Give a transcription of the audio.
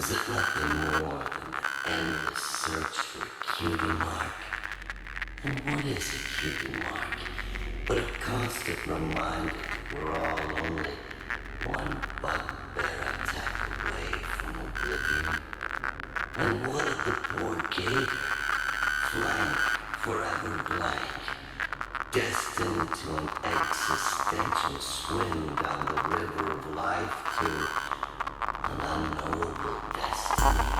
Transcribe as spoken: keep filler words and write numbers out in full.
Is it nothing more than the endless search for a cutie mark? And what is a cutie mark but a constant reminder that we're all only one bugbear attack away from oblivion? And what at the poor gate? Blank, forever blank, destined to an existential swim down the river of life to an unknowable destiny.